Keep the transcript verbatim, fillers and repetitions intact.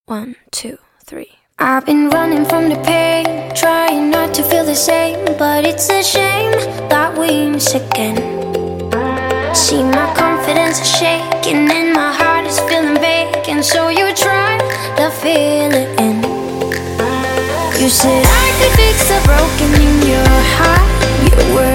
One, two, three. I've been running from the pain, trying not to feel the same, but it's a shame that we miss again. See, my confidence is shaking and my heart is feeling vacant, so you try to fill it in. You said I could fix the broken in your heart. You were